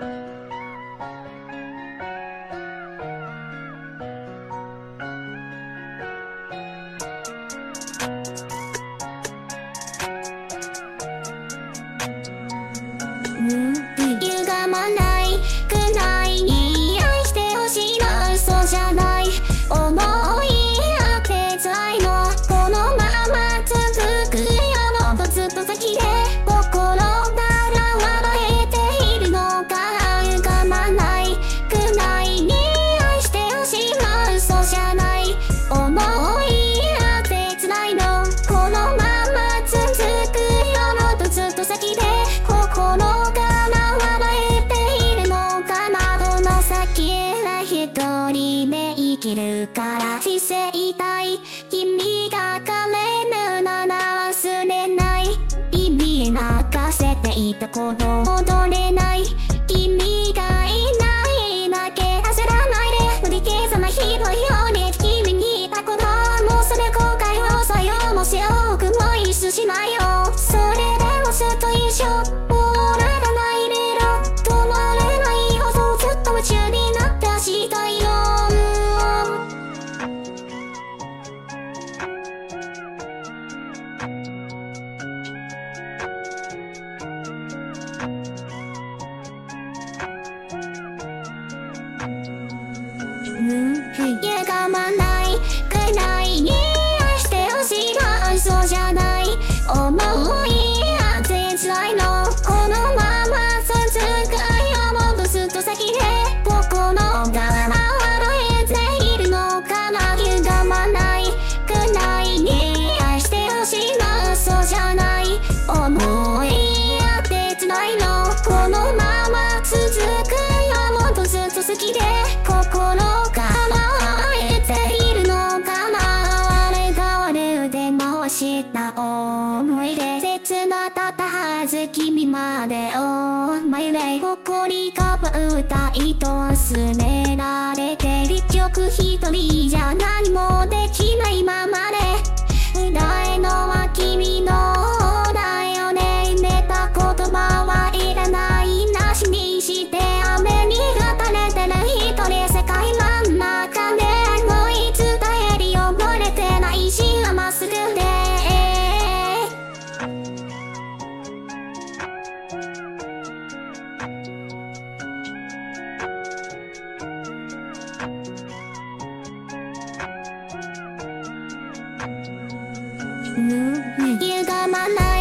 歪まないくらいに愛してほしいの嘘じゃない思い当てたいのこのまま続くよもっとずっと先で心から笑えているのか歪まないくらいに愛してほしいの嘘じゃない思い当てつらいのこのまま続くよもっとずっと先で心から笑えているのか窓の先へ一人で生きるから知せたい君が枯れぬなら忘れない耳泣かせていたこと戻れない君がいないだけ焦らないで無理消さないひどいように君にいたこともうそれ後悔をさよもし多くもいすしないよそれでもずっと一緒終わらないで止まれないほどずっと夢中になってしたいよ歪まないくらいに愛してほしいが嘘じゃない思い当てつらいのこのまま続くよもっとずっと先で心が笑えているのかな歪まないくらいに愛してほしいが嘘じゃない思い当てつらいのこのまま続くよもっとずっと好きで心が笑えているのかなあれが悪でもした思い出切なだったはず君までを迷い誇りかぶった糸忘れられて結局一人じゃ何もできないままで歌えのは君の方だよね寝た言葉はいらないなしにして雨に打たれてる一人世界真ん中でもいつ伝える汚れてないしまっすぐで歪まない